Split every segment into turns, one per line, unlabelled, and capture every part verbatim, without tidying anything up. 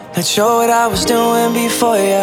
Not sure what I was doing before ya.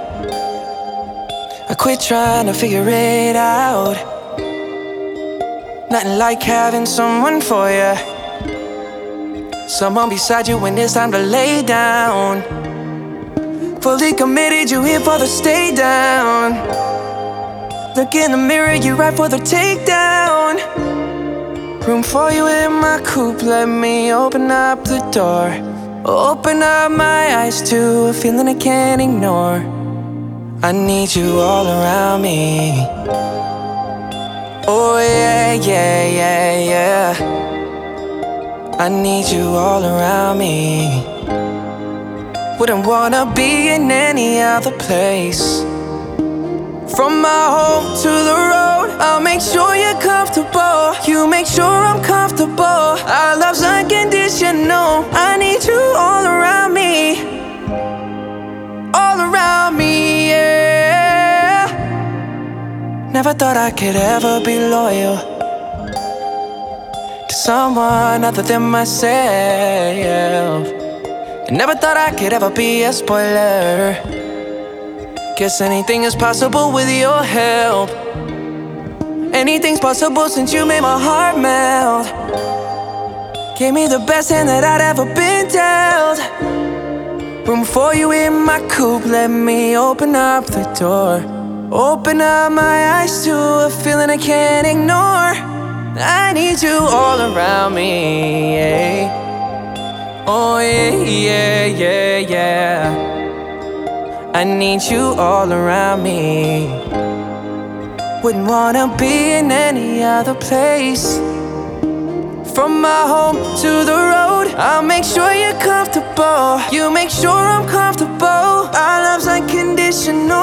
I quit trying to figure it out. Nothing like having someone for ya. Someone beside you when it's time to lay down. Fully committed, you here for the stay down. Look in the mirror, you right for the takedown. Room for you in my coupe, let me open up the door. Open up my eyes to a feeling I can't ignore. I need you all around me. Oh yeah, yeah, yeah, yeah. I need you all around me. Wouldn't wanna be in any other place. From my home to the road, I'll make sure you're comfortable. You make sure I'm comfortable. Our love's unconditional. I need you all around me. All around me, yeah. Never thought I could ever be loyal to someone other than myself. And never thought I could ever be a spoiler. Guess anything is possible with your help. Anything's possible since you made my heart melt. Gave me the best hand that I'd ever been dealt. Room for you in my coupe, let me open up the door. Open up my eyes to a feeling I can't ignore. I need you all around me, yeah. Oh yeah, yeah, yeah, yeah. I need you all around me. Wouldn't wanna be in any other place. From my home to the road, I'll make sure you're comfortable. You make sure I'm comfortable. Our love's unconditional.